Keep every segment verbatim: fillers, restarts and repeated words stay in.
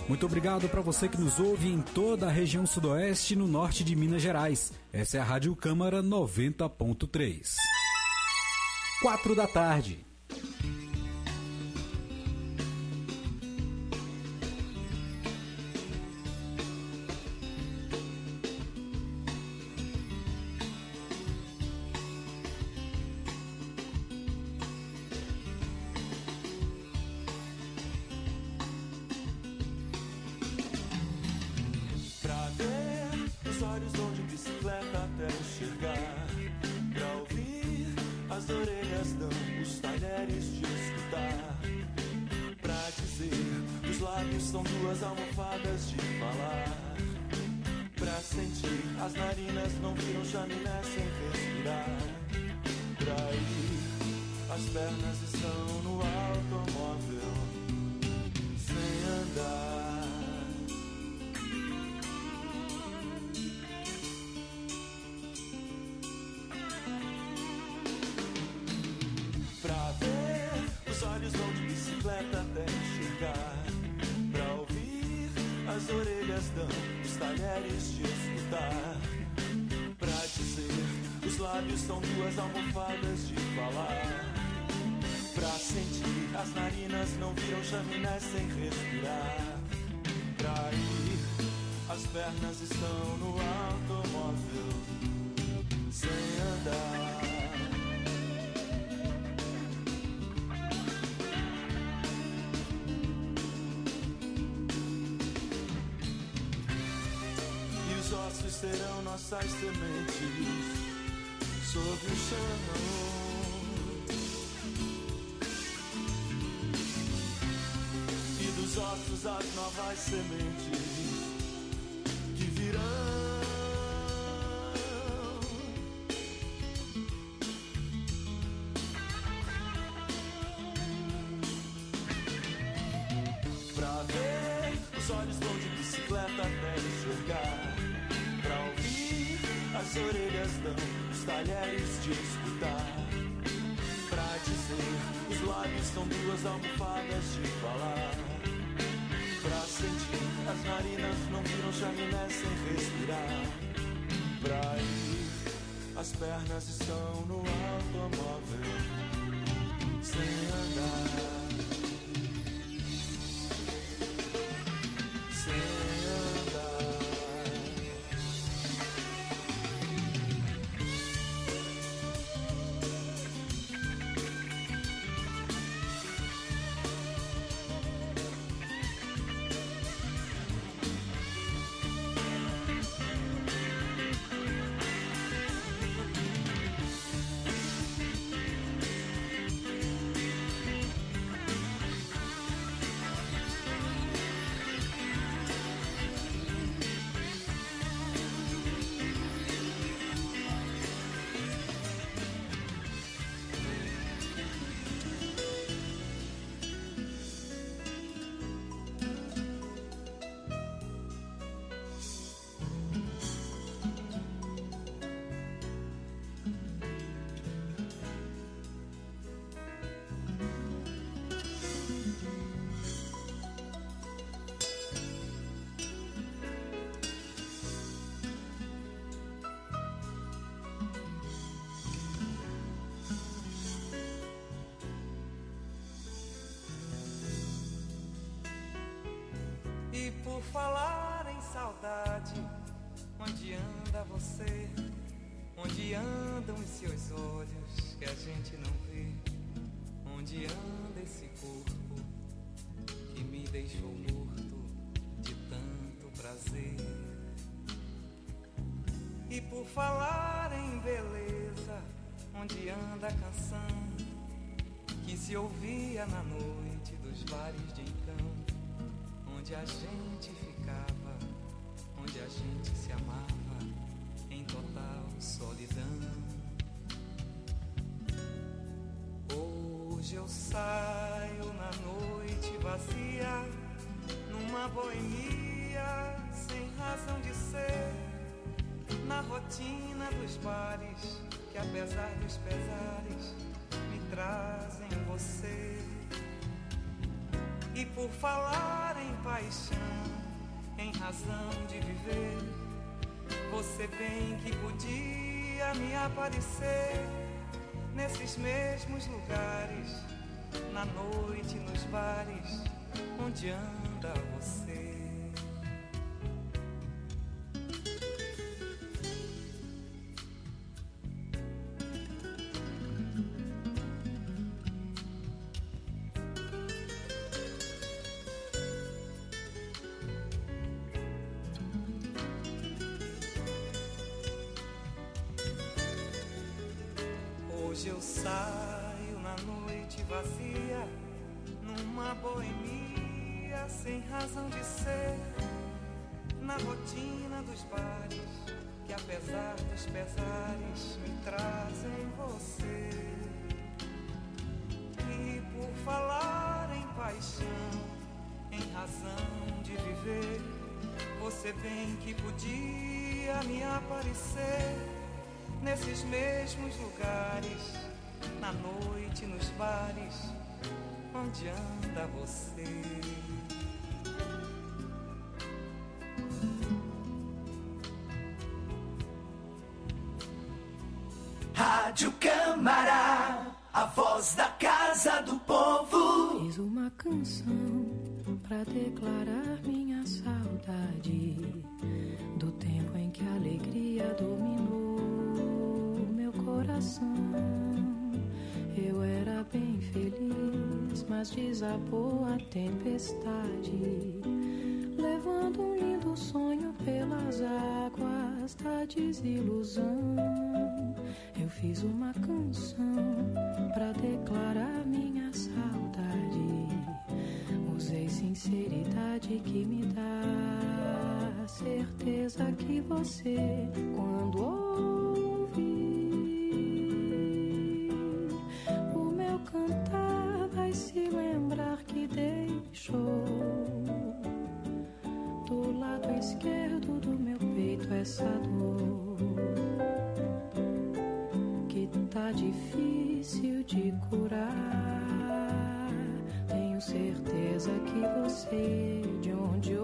Muito obrigado para você que nos ouve em toda a região sudoeste e no norte de Minas Gerais. Essa é a Rádio Câmara noventa ponto três. Quatro da tarde. Serão nossas sementes sob o chão. E dos ossos as novas sementes que virão. Pra ver, os olhos vão de bicicleta até enxergar. As orelhas dão os talheres de escutar. Pra dizer, os lábios são duas almofadas de falar. Pra sentir, as narinas não viram chaminé sem respirar. Pra ir, as pernas estão no automóvel sem andar. E por falar em saudade, onde anda você? Onde andam os seus olhos que a gente não vê? Onde anda esse corpo que me deixou morto de tanto prazer? E por falar em beleza, onde anda a canção que se ouvia na noite dos bares de encanto? Onde a gente ficava, onde a gente se amava em total solidão. Hoje eu saio na noite vazia, numa boemia sem razão de ser, na rotina dos bares que apesar dos pesares me trazem você. E por falar em paixão, em razão de viver. Você bem que podia me aparecer nesses mesmos lugares, na noite, nos bares, onde anda você. Hoje eu saio na noite vazia, numa boemia sem razão de ser, na rotina dos bares, que apesar dos pesares me trazem você. E por falar em paixão, em razão de viver, você bem que podia me aparecer nesses mesmos lugares, na noite, nos bares, onde anda você. Rádio Câmara, a voz da Casa do Povo. Fiz uma canção pra declarar minha saudade do tempo em que a alegria dominou coração. Eu era bem feliz, mas desabou a tempestade, levando um lindo sonho pelas águas da desilusão. Eu fiz uma canção pra declarar minha saudade. Usei sinceridade que me dá certeza que você, quando ouvir cantar, vai se lembrar que deixou do lado esquerdo do meu peito essa dor que tá difícil de curar. Tenho certeza que você, de onde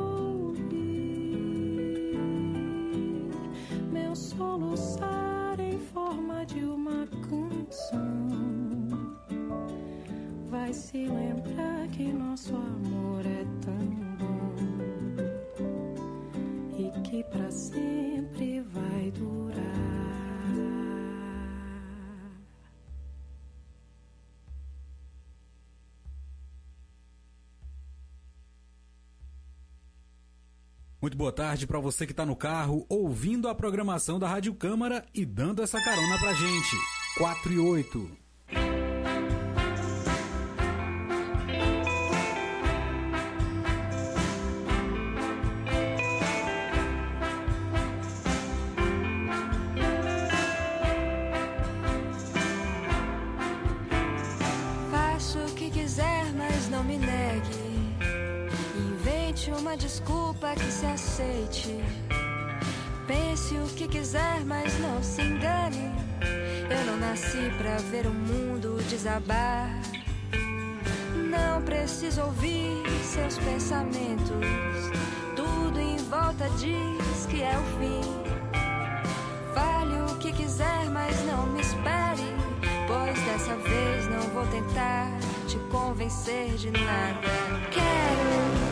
ouvir meu soluçar em forma de uma canção, vai se lembrar que nosso amor é tão bom e que pra sempre vai durar. Muito boa tarde para você que está no carro, ouvindo a programação da Rádio Câmara e dando essa carona pra gente. quatro e oito. Uma desculpa que se aceite. Pense o que quiser, mas não se engane. Eu não nasci pra ver o mundo desabar. Não preciso ouvir seus pensamentos. Tudo em volta diz que é o fim. Fale o que quiser, mas não me espere, pois dessa vez não vou tentar te convencer de nada. Quero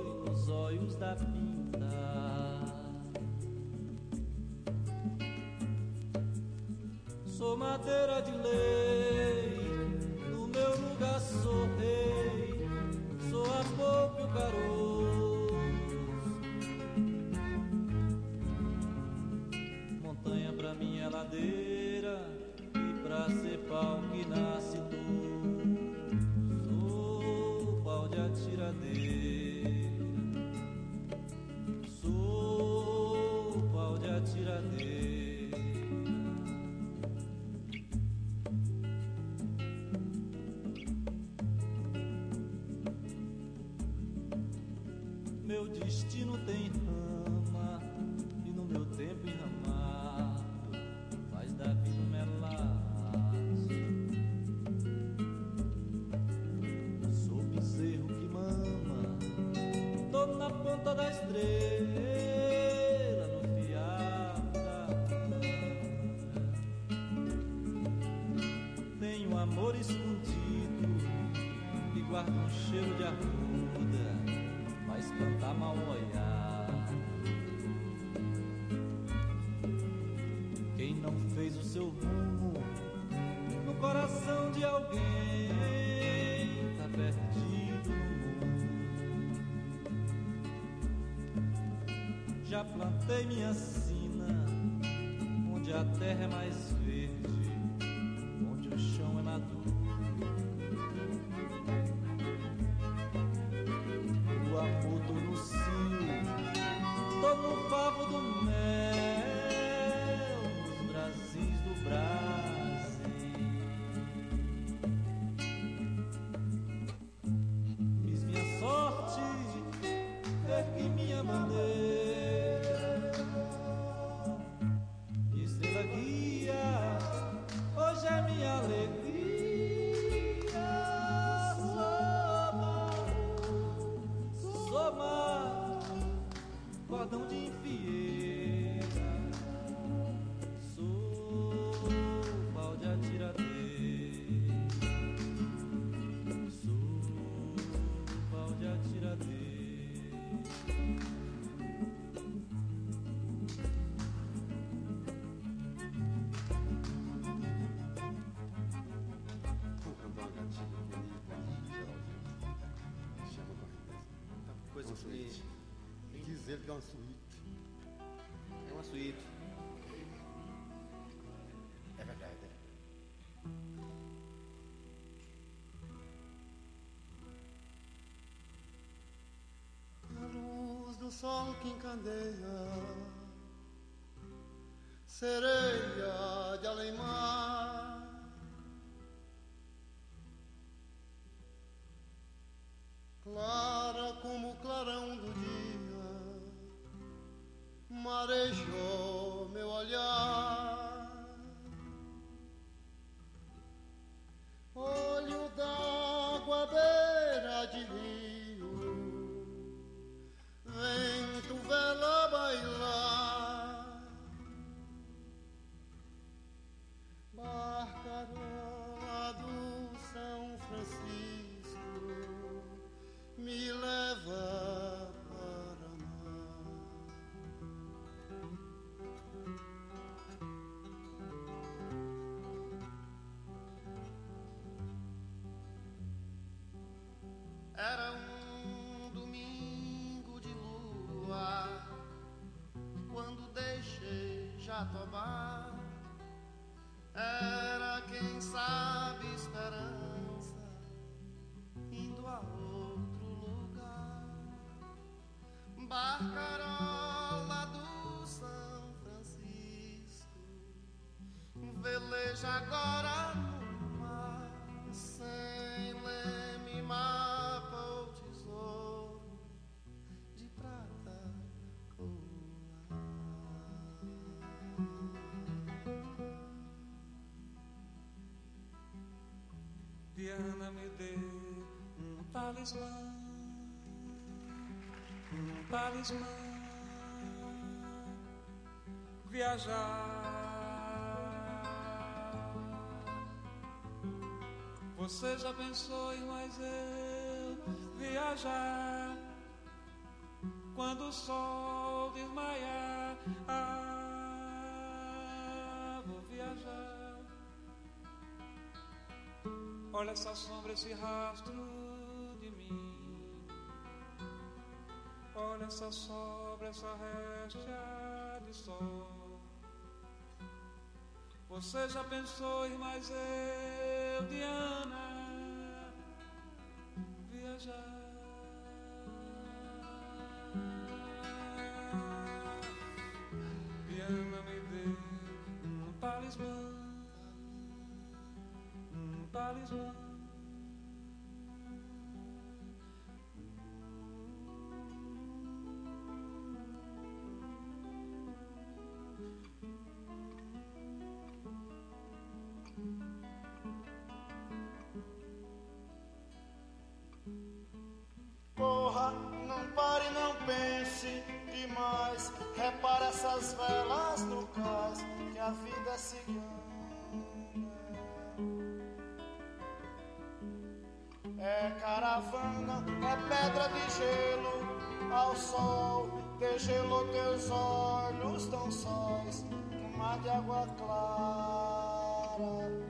nos olhos da pinta. Sou madeira de lei, no meu lugar sou rei, sou a polpa e o caroço. Montanha pra mim é ladeira, e pra ser pau que nasce tu, sou pau de atiradeira, sou pau de atiradeira. Meu destino tem rama, e no meu tempo enramado faz da vida um melaço. Sou bezerro que mama, tô na ponta da estrela, no fiado da manhã. Tenho amor escondido e guardo um cheiro de arruda pra espantar mal olhar. Quem não fez o seu rumo no coração de alguém tá perdido no mundo. Já plantei minha sina onde a terra é mais verde, onde o chão é maduro. O amor tô no cio, tô no favo do mel, nos brasis do Brasil. Fiz minha sorte, ergui minha bandeira, e estrela guia, hoje é minha alegria. Cordão de enfieira, sou pau de atiradeira, sou pau de atiradeira. Vou cantar uma gatinha bonita, Geraldinho. Chama com a coisa bonita. Diz ele que é uma suíte. É uma suíte. É verdade. A luz do sol que encandeia, sereia de além-mar, clara como o clarão do dia, marejou meu olhar. Olho d'água, beira de rio, vento vela bailar, barcarola do São Francisco me leva para mar. Era um domingo de lua, quando deixei Jatobá. Era, quem sabe, esperança indo a outro lugar. Barcarola do São Francisco veleja agora no mar, sem leme, mapa ou tesouro de prata colar. Diana, me dê um talismã, um talismã, viajar. Você já pensou em mais eu viajar? quando o sol desmaiar, ah, vou viajar. Olha essa sombra, esse rastro de mim. Olha essa sombra, essa réstia de sol. Você já pensou em mais eu, Diana, viajar? Diana me deu um talismã, um talismã. Corra, não pare, não pense demais. Repara essas velas no cais, que a vida é cigana. É caravana, é pedra de gelo ao sol. Degelou teus olhos tão sóis no mar de água clara.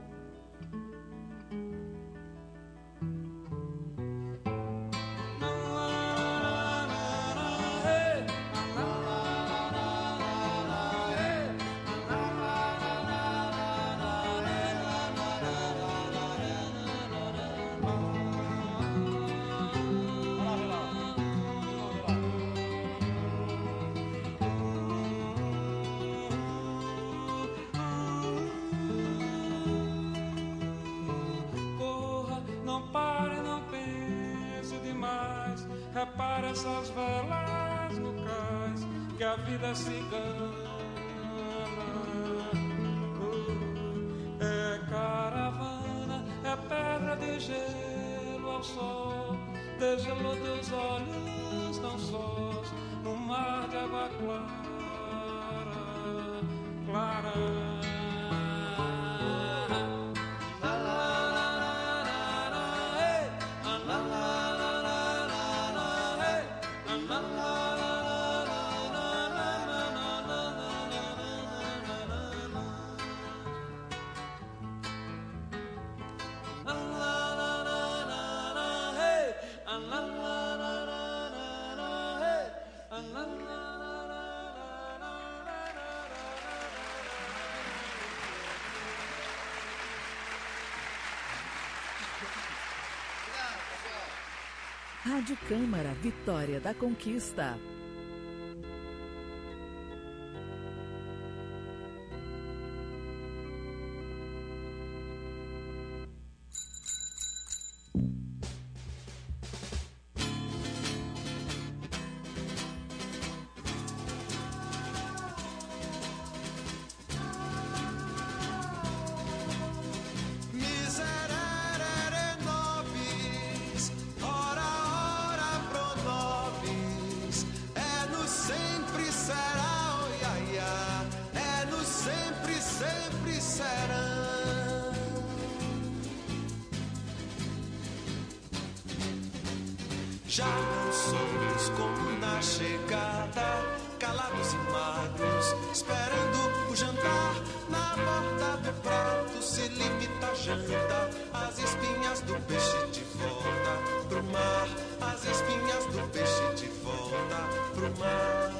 Repara essas velas no cais, que a vida é cigana. uh, É caravana, é pedra de gelo ao sol. Degelou teus olhos tão sós no mar de água clara, clara. Rádio Câmara, Vitória da Conquista. Já não somos como na chegada, calados e magros, esperando o jantar. Na borda do prato se limita a janta, as espinhas do peixe de volta pro mar, as espinhas do peixe de volta pro mar.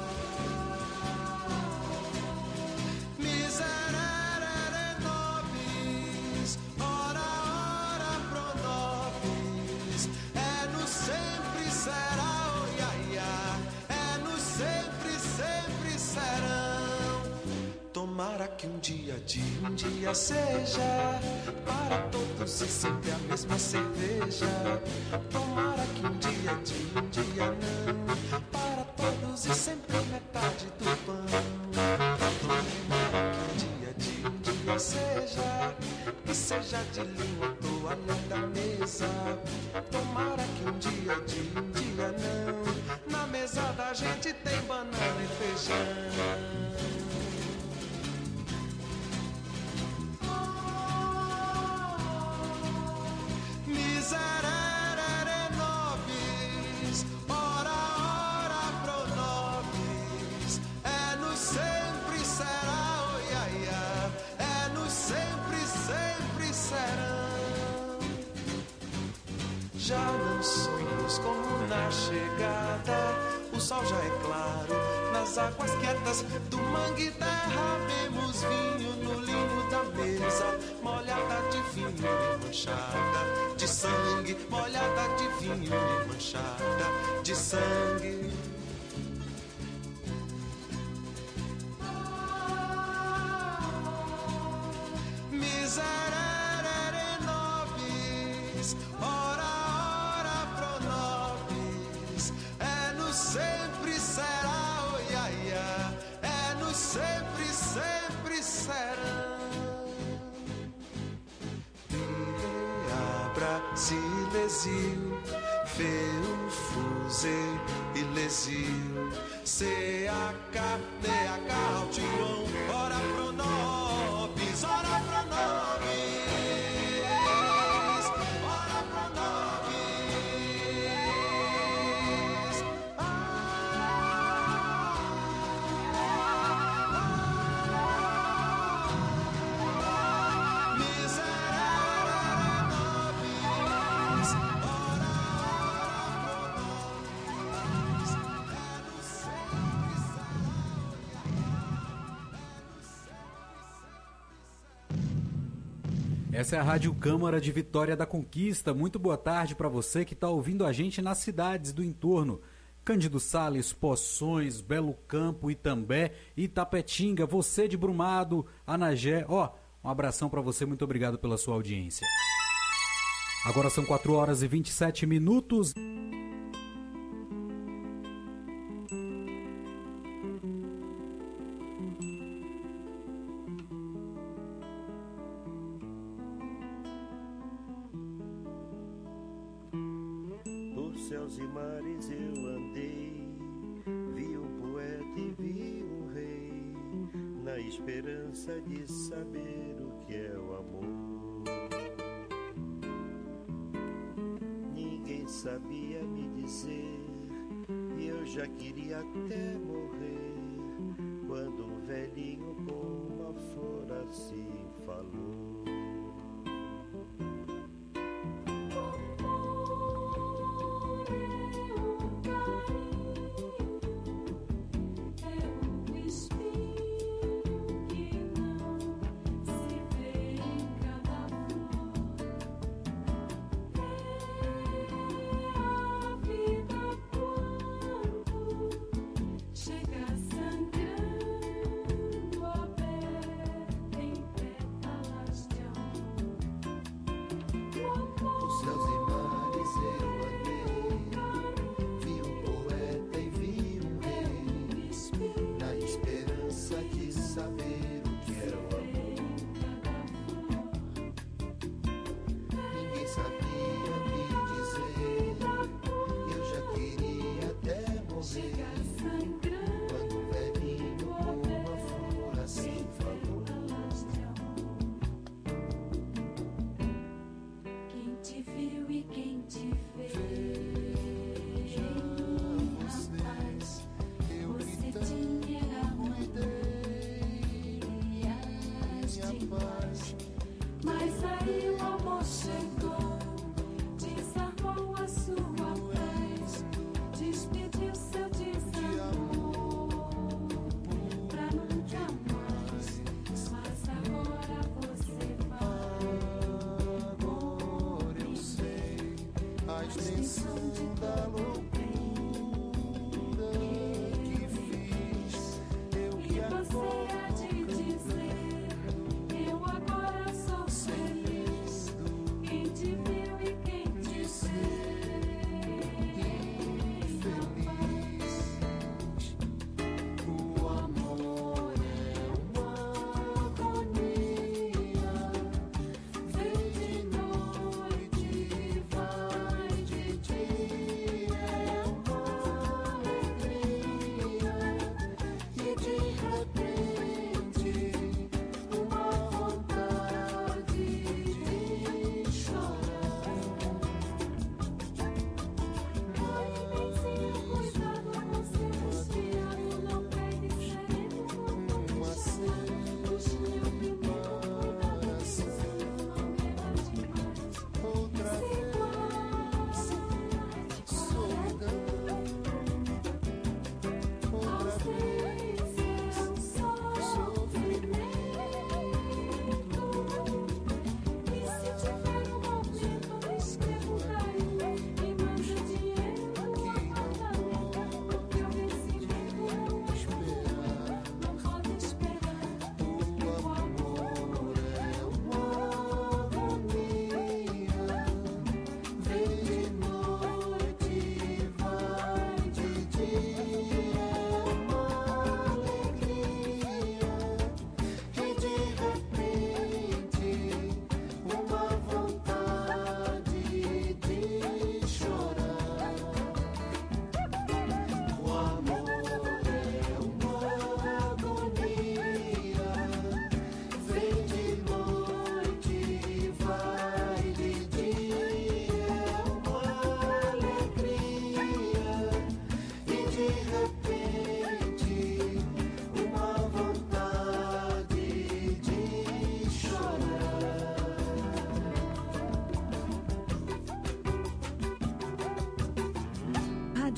Miserere nobis, ora ora pro nobis, é no sempre será, oh, ia, ia. É no sempre, sempre serão. Tomara que um dia de um dia seja para todos e sempre a mesma cerveja. Tomara que um dia de um dia não, para todos e sempre metade do pão. Tomara que um dia de um dia seja, que seja de linho a toalha da mesa. Tomara que um dia de um dia não, na mesa da gente tem banana e feijão. Miserere nobis, ora ora já não sonhamos como na chegada. O sol já é claro, nas águas quietas do mangue derramemos vinho no linho da mesa, molhada de vinho e manchada de sangue, molhada de vinho e manchada de sangue. Miserere nobis, ora, ora pro nobis, é no sempre será, oh, ia, ia, é no sempre, sempre será. Brasil, feu, fuse, ilesil, se a carne, a caltião, ora pro nobis, ora pro nobis, ora pro nobis. Essa é a Rádio Câmara de Vitória da Conquista. Muito boa tarde para você que está ouvindo a gente nas cidades do entorno. Cândido Sales, Poções, Belo Campo, Itambé, Itapetinga, você de Brumado, Anagé. Ó, um abração para você, muito obrigado pela sua audiência. Agora são quatro horas e vinte e sete minutos. Céus e mares eu andei, vi um poeta e vi um rei, na esperança de saber o que é o amor. Ninguém sabia me dizer, e eu já queria até morrer, quando um velhinho com uma flor assim falou. Noite vai de dia.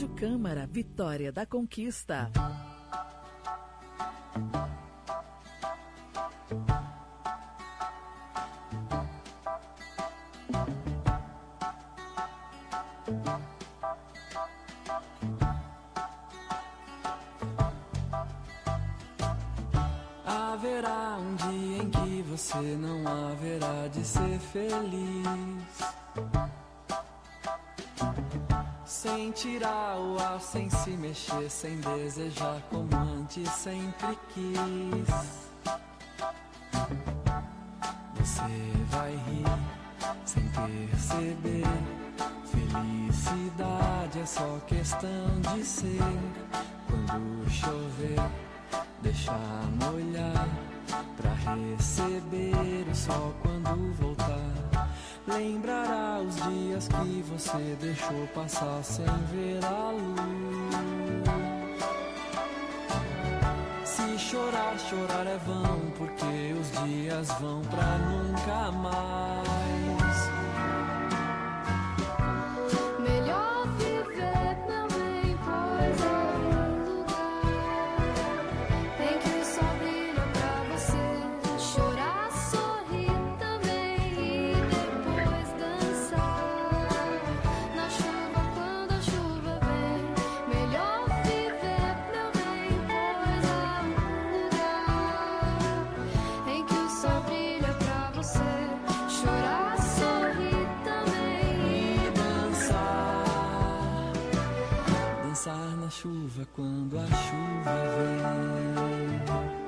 Rádio Câmara, Vitória da Conquista. Haverá um dia em que você não haverá de ser feliz, sem tirar o ar, sem se mexer, sem desejar como antes sempre quis. Você vai rir sem perceber, felicidade é só questão de ser. Quando chover, deixar molhar, pra receber o sol quando voltar. Lembrará os dias que você deixou passar sem ver a luz. Se chorar, chorar é vão, porque os dias vão pra nunca mais. Melhor viver também, pois é um lugar em que o sol brilha pra você. Chorar, sorrir também e depois dançar na chuva quando a chuva vem. Melhor viver também, pois há um lugar em que o sol brilha pra você. Chorar, sorrir também e dançar, dançar na chuva quando a chuva vem.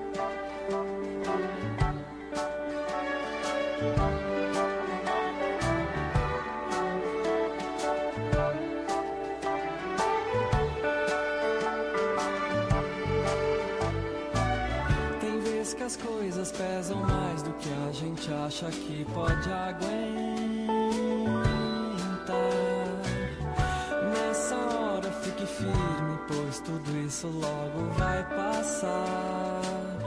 Tem vezes que as coisas pesam mais do que a gente acha que pode aguentar. Nessa hora fique firme, pois tudo isso logo vai passar.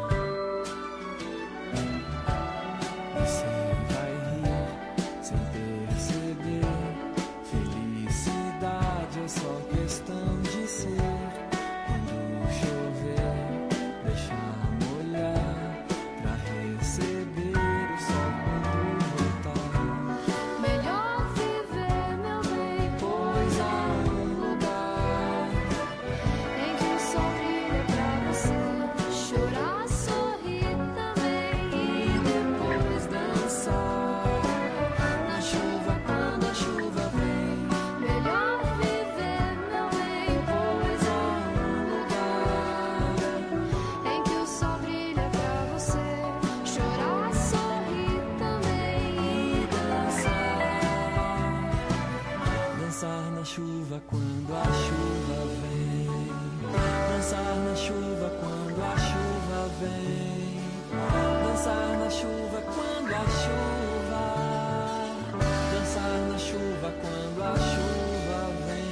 Você vai rir sem perceber, felicidade é só questão de ser. Quando chover, deixar molhar, pra receber o sol quando voltar. melhor viver, meu bem, Pois há um lugar em que o sol brilha pra você. Chorar, sorrir também e depois dançar na chuva quando a chuva vem. melhor viver, meu bem, Pois há um lugar em que o sol brilha pra você. Chorar, sorrir também e dançar, dançar na chuva quando a chuva vem. Dançar na chuva quando a chuva vem. Dançar na chuva quando a chuva. Dançar na chuva quando a chuva vem.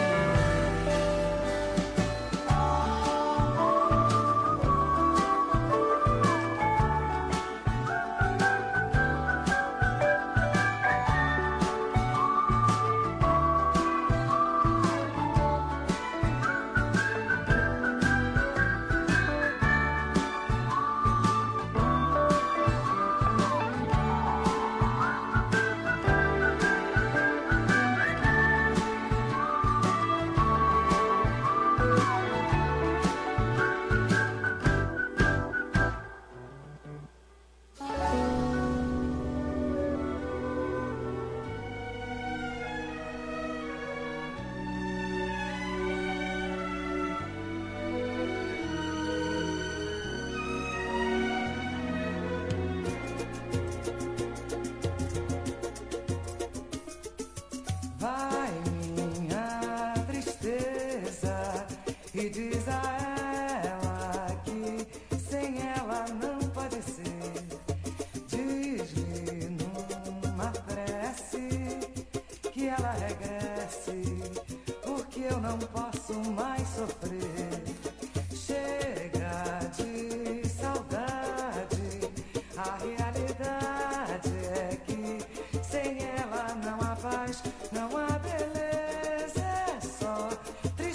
Vai minha tristeza e diz a ela que sem ela não pode ser. Diz-lhe numa prece que ela regresse, porque eu não posso mais sofrer. Chega de saudade, a realidade é que sem ela não há paz, não há beleza, é só tristeza.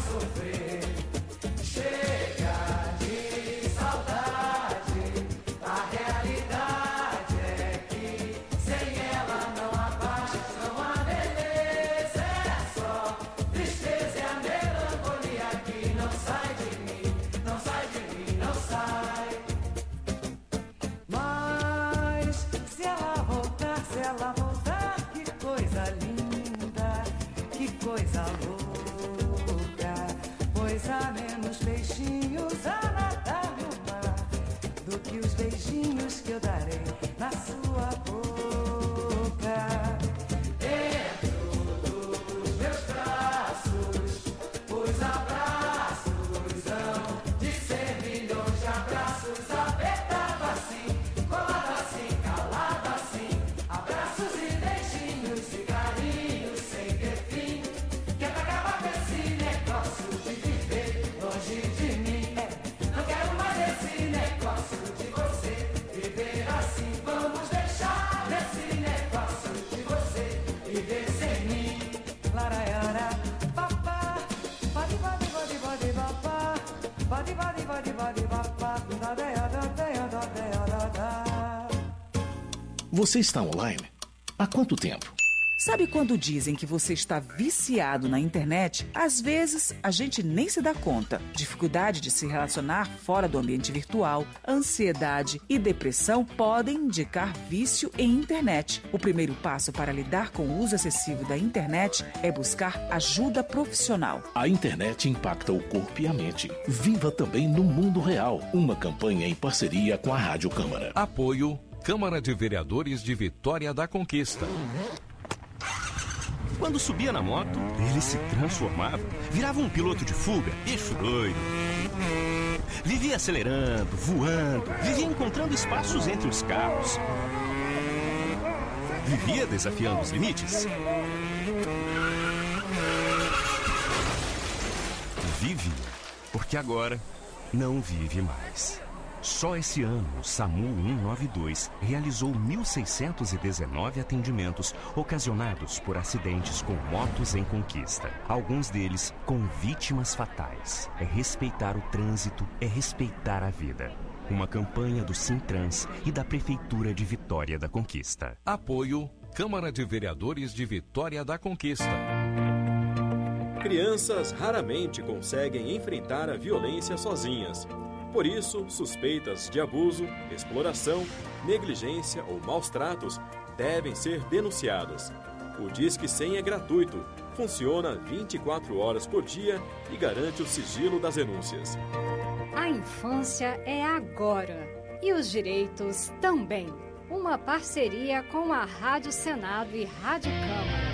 sofrer. Chega de saudade, a realidade é que sem ela não há paz, não há beleza, é só tristeza e a melancolia que não sai de mim, não sai de mim, não sai. Mas se ela voltar, se ela voltar, que coisa linda, que coisa louca, pois há menos peixinhos a nadar no mar do que os beijinhos que eu darei na sua boca. Dentro dos meus braços, os abraços hão de ser milhões de abraços, apertado assim, colado assim, calado assim, abraços e beijinhos e carinhos sem ter fim, que é pra acabar com esse negócio de viver longe de mim. É, não quero mais esse negócio de você viver assim. Vamos deixar esse negócio de você viver sem mim. Laraiara, papá, body, body, body, body, papá, body, body, body, body, papá, da, da, da, da, da, da, da, da. Você está online? Há quanto tempo? Sabe quando dizem que você está viciado na internet? Às vezes, a gente nem se dá conta. Dificuldade de se relacionar fora do ambiente virtual, ansiedade e depressão podem indicar vício em internet. O primeiro passo para lidar com o uso excessivo da internet é buscar ajuda profissional. A internet impacta o corpo e a mente. Viva também no mundo real. Uma campanha em parceria com a Rádio Câmara. Apoio Câmara de Vereadores de Vitória da Conquista. Quando subia na moto, ele se transformava, virava um piloto de fuga, eixo doido. Vivia acelerando, voando, vivia encontrando espaços entre os carros. Vivia desafiando os limites. Vive, porque agora não vive mais. Só esse ano, o SAMU cento e noventa e dois realizou mil seiscentos e dezenove atendimentos ocasionados por acidentes com motos em conquista. Alguns deles com vítimas fatais. É respeitar o trânsito, é respeitar a vida. Uma campanha do Sintrans e da Prefeitura de Vitória da Conquista. Apoio Câmara de Vereadores de Vitória da Conquista. Crianças raramente conseguem enfrentar a violência sozinhas. Por isso, suspeitas de abuso, exploração, negligência ou maus tratos devem ser denunciadas. O Disque cem é gratuito, funciona vinte e quatro horas por dia e garante o sigilo das denúncias. A infância é agora e os direitos também. Uma parceria com a Rádio Senado e Rádio Câmara.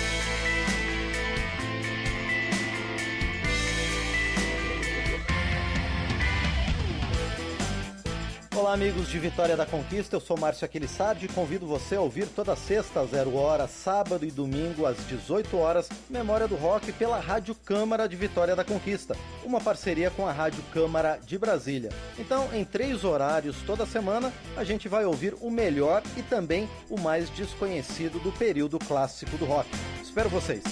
Olá, amigos de Vitória da Conquista, eu sou Márcio Aquilissardi e convido você a ouvir toda sexta às zero hora, sábado e domingo às dezoito horas, Memória do Rock pela Rádio Câmara de Vitória da Conquista, uma parceria com a Rádio Câmara de Brasília. Então, em três horários toda semana, a gente vai ouvir o melhor e também o mais desconhecido do período clássico do rock. Espero vocês!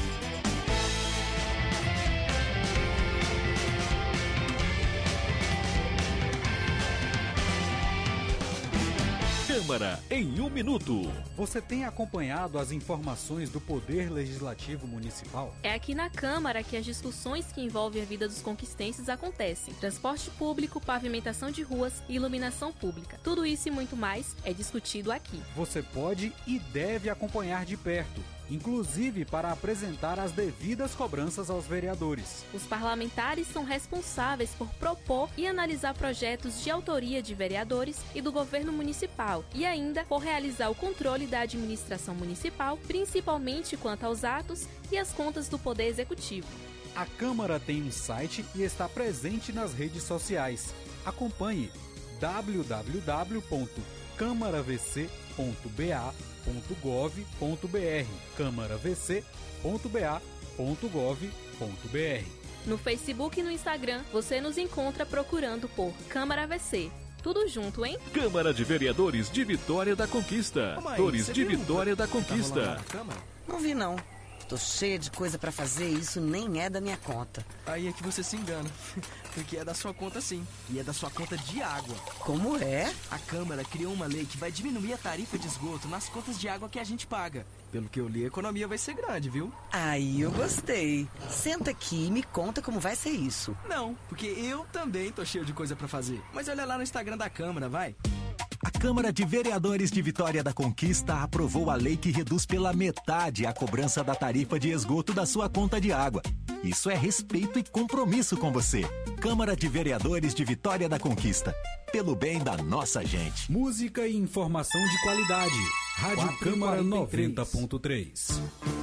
Câmara em um minuto. Você tem acompanhado as informações do Poder Legislativo Municipal? É aqui na Câmara que as discussões que envolvem a vida dos conquistenses acontecem. Transporte público, pavimentação de ruas e iluminação pública. Tudo isso e muito mais é discutido aqui. Você pode e deve acompanhar de perto, inclusive para apresentar as devidas cobranças aos vereadores. Os parlamentares são responsáveis por propor e analisar projetos de autoria de vereadores e do governo municipal e ainda por realizar o controle da administração municipal, principalmente quanto aos atos e as contas do Poder Executivo. A Câmara tem um site e está presente nas redes sociais. Acompanhe w w w ponto câmara v c ponto b a ponto gov ponto b r câmara v c ponto b a ponto gov ponto b r. No Facebook e no Instagram, você nos encontra procurando por Câmara V C. Tudo junto, hein? Câmara de Vereadores de Vitória da Conquista. Ô, mãe, Vereadores você de viu Vitória da o que tá rolando Conquista. lá na Câmara? Não vi, não. Tô cheia de coisa pra fazer e isso nem é da minha conta. Aí é que você se engana, porque é da sua conta sim, e é da sua conta de água. Como é? A Câmara criou uma lei que vai diminuir a tarifa de esgoto nas contas de água que a gente paga. Pelo que eu li, a economia vai ser grande, viu? Aí eu gostei. Senta aqui e me conta como vai ser isso. Não, porque eu também tô cheio de coisa pra fazer. Mas olha lá no Instagram da Câmara, vai. A Câmara de Vereadores de Vitória da Conquista aprovou a lei que reduz pela metade a cobrança da tarifa de esgoto da sua conta de água. Isso é respeito e compromisso com você. Câmara de Vereadores de Vitória da Conquista. Pelo bem da nossa gente. Música e informação de qualidade. Rádio Câmara noventa ponto três.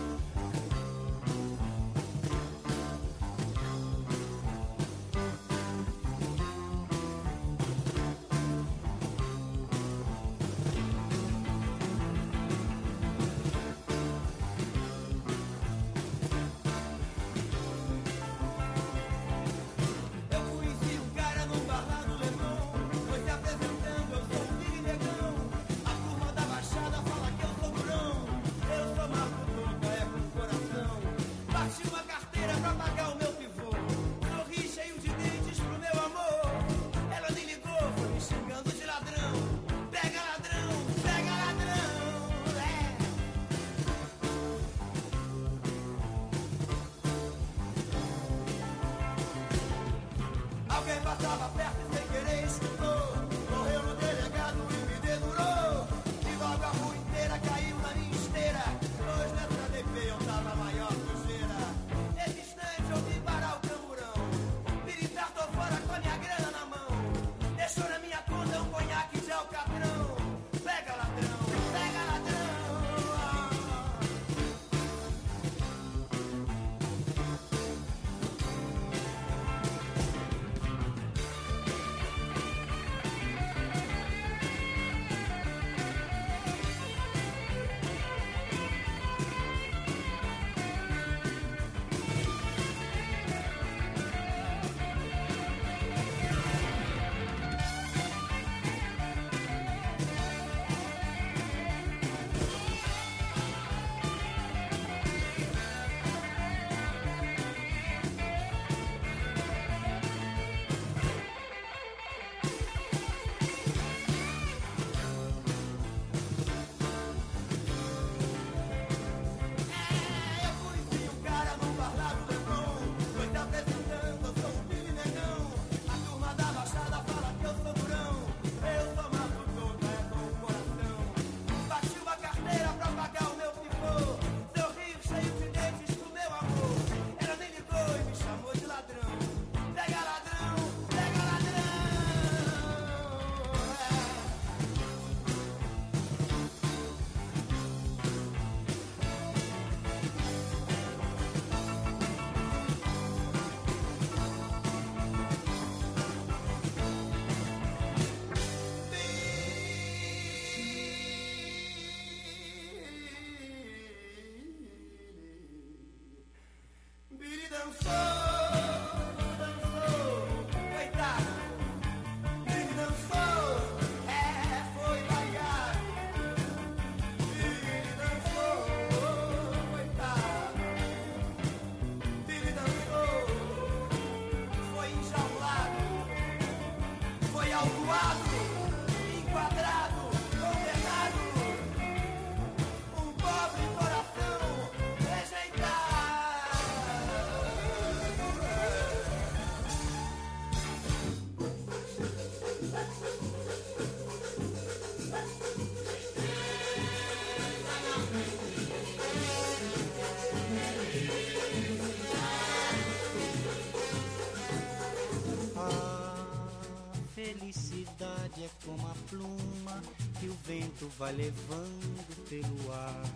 Felicidade é como a pluma que o vento vai levando pelo ar.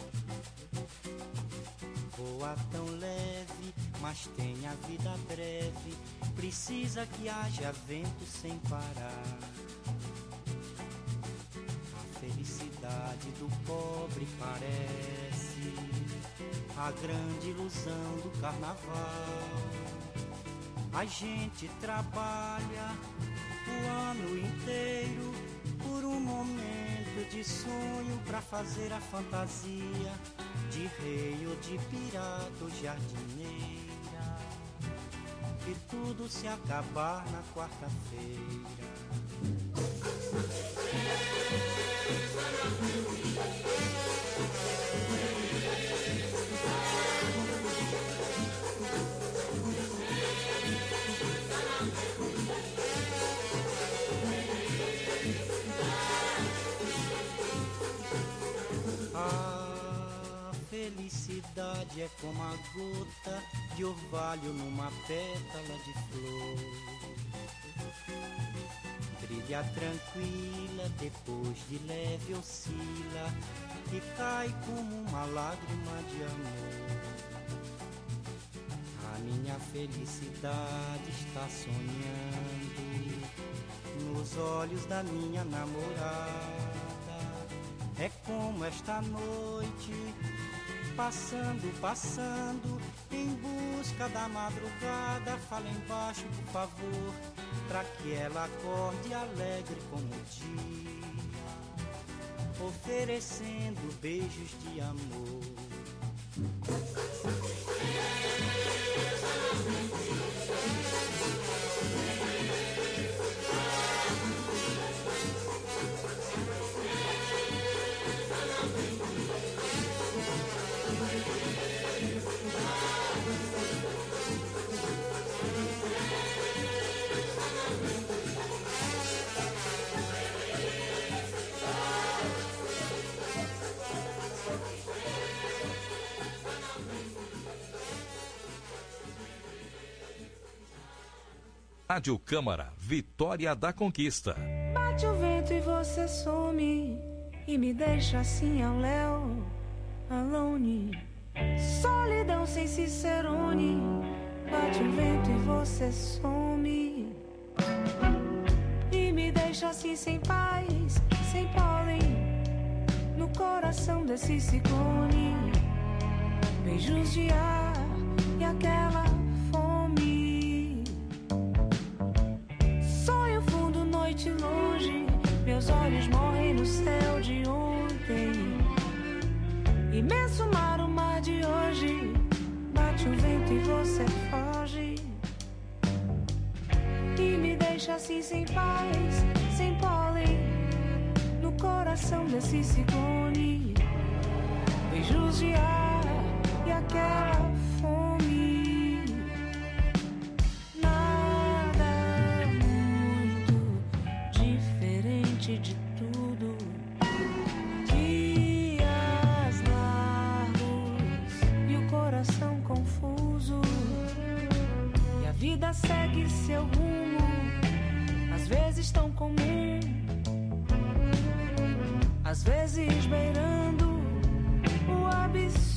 Voa tão leve, mas tem a vida breve. Precisa que haja vento sem parar. A felicidade do pobre parece a grande ilusão do carnaval. A gente trabalha o ano inteiro por um momento de sonho pra fazer a fantasia de rei ou de pirata ou jardineira, e tudo se acabar na quarta-feira. Felicidade é como a gota de orvalho numa pétala de flor. Brilha tranquila, depois de leve oscila e cai como uma lágrima de amor. A minha felicidade está sonhando nos olhos da minha namorada. É como esta noite, passando, passando, em busca da madrugada. Fala embaixo, por favor, pra que ela acorde alegre como o dia, oferecendo beijos de amor. Rádio Câmara, Vitória da Conquista. Bate o vento e você some, e me deixa assim ao léu, alone. Solidão sem cicerone. Bate o vento e você some, e me deixa assim sem paz, sem pólen, no coração desse ciclone. Beijos de ar e aquela noite longe, meus olhos morrem no céu de ontem. Imenso mar, o mar de hoje. Bate o vento e você foge, e me deixa assim sem paz, sem pólen, no coração desse ciclone. Beijos de ar e aquela fome. De tudo, dias largos e o coração confuso, e a vida segue seu rumo, às vezes tão comum, às vezes beirando o absurdo.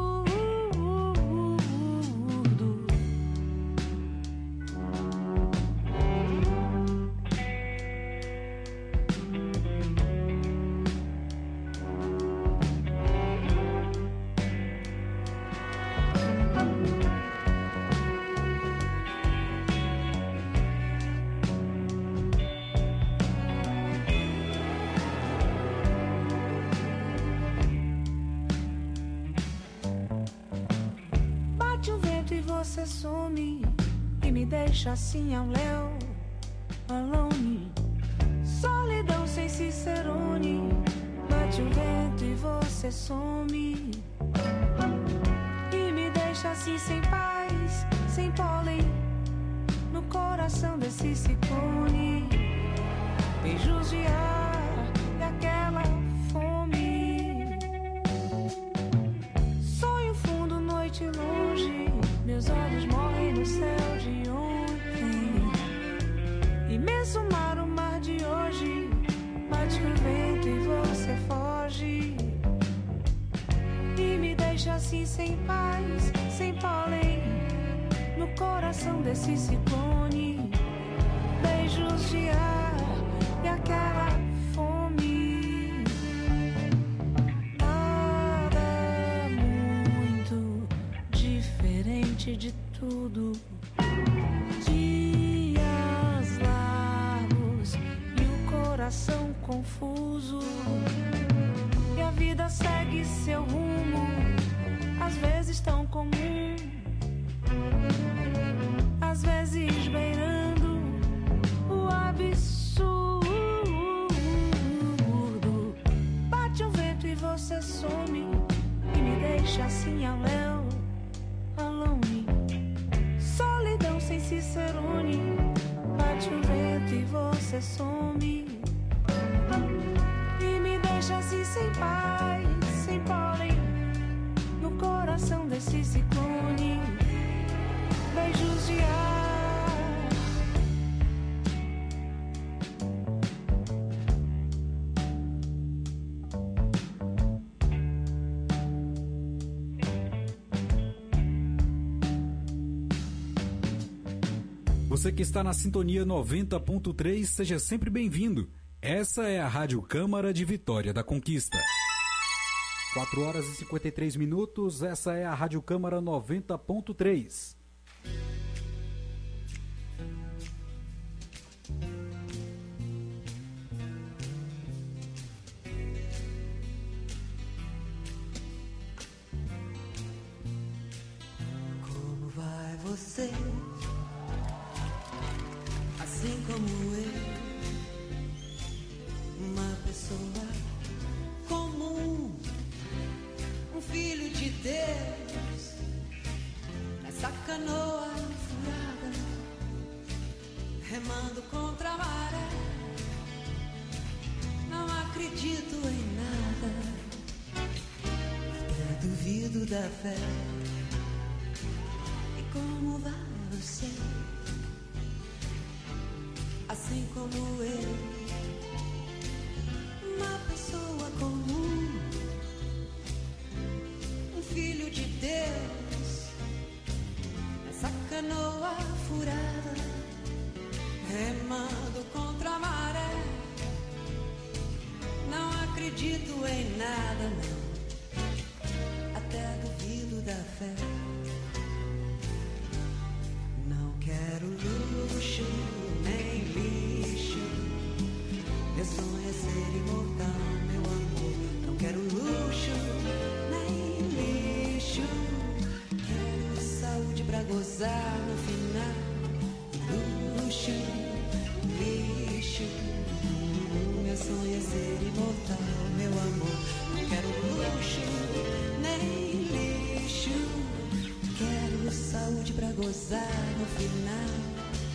Você some e me deixa assim ao léu, alone. Solidão sem cicerone. Bate o vento e você some, e me deixa assim sem paz, sem pólen, no coração desse ciclone. Beijos de ar e aquela fome. Sonho fundo, noite longe, meus olhos morrem no céu de ontem. Imenso mar, o mar de hoje. Bate o vento e você foge, e me deixa assim sem paz, sem pólen, no coração desse ciclone. Beijos de ar e aquela fome. Nada muito diferente de tudo. Dias largos e o coração confuso, e a vida segue seu rumo, às vezes tão comum, às vezes beirando o absurdo. Bate o vento e você some e me deixa assim ao léu, alone. Solidão sem Cicerone. Bate o vento e você some e me deixa assim sem paz, sem pólen no coração desse ciclone. Beijos de ar. Você que está na sintonia noventa ponto três, seja sempre bem-vindo. Essa é a Rádio Câmara de Vitória da Conquista. quatro horas e cinquenta e três minutos, essa é a Rádio Câmara noventa ponto três. Como vai você? Assim como eu, uma pessoa comum, um filho de Deus, nessa canoa furada, remando contra a maré. Não acredito em nada, até duvido da fé. E como vai você? Assim como eu, uma pessoa comum, um filho de Deus, nessa canoa furada, remando contra a maré. Não acredito em nada, não, até duvido da fé. Não quero luxo nem lixo, meu sonho é ser imortal, meu amor. Não quero luxo nem lixo, quero saúde pra gozar no final. Luxo, lixo, meu sonho é ser imortal, meu amor. Não quero luxo nem lixo, quero saúde pra gozar no final.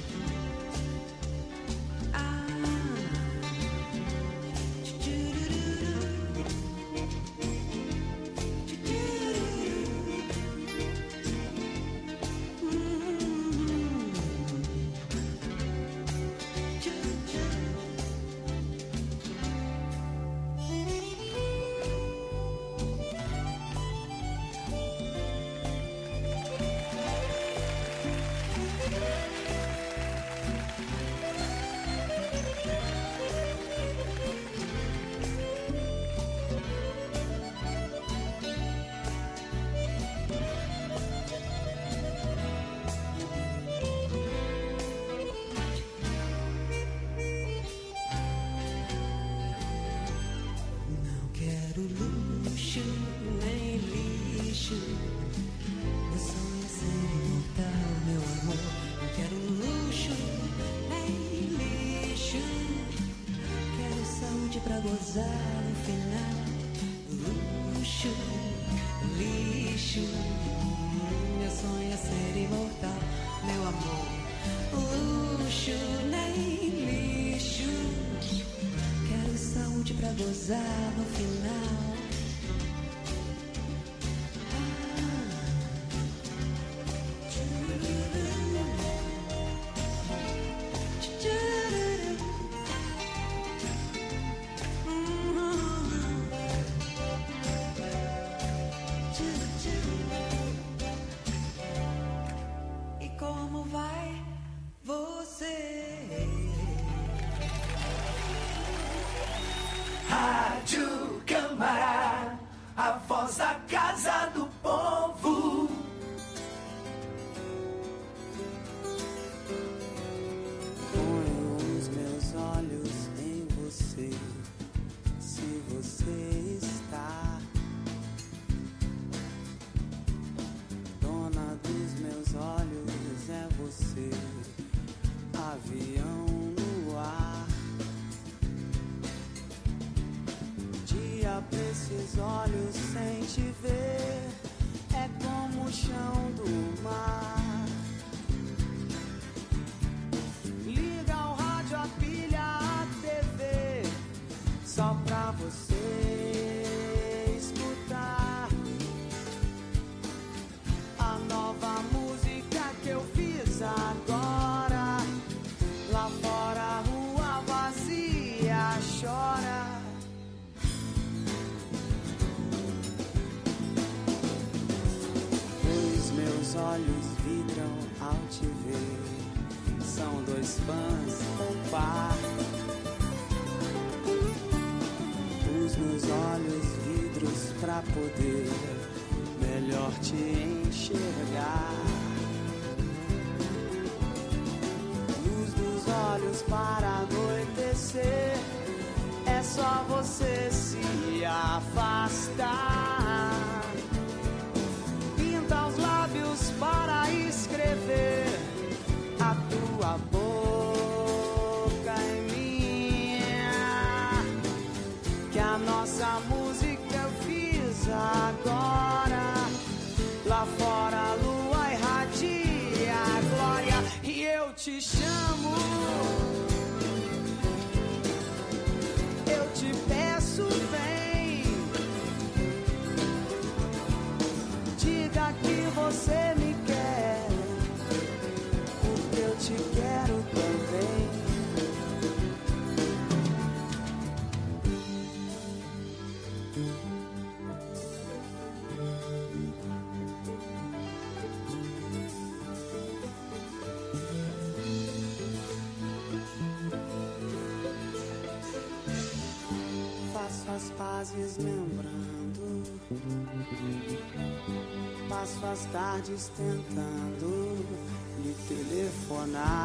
Gozar no final. Luxo, lixo, meu sonho é ser imortal, meu amor. Luxo, nem lixo, quero saúde pra gozar no final. você, avião no ar. Dia pra esses olhos sem te ver é como o chão do mar. Liga o rádio, a pilha, a T V, só pra você escutar a nova música que eu fiz agora. Lá fora a rua vazia chora. Os meus olhos vidram ao te ver, são dois fãs ou par. Os meus olhos vidros pra poder melhor te enxergar. Luz dos olhos para anoitecer, é só você se afastar. Pinta os lábios para escrever a tua boca em minha, que a nossa música eu fiz agora. Lá fora a lua irradia a glória e eu te chamo, eu te peço, vem, diga que você me quer, porque eu te quero também. Faço as pazes lembrando, passo as tardes tentando lhe telefonar.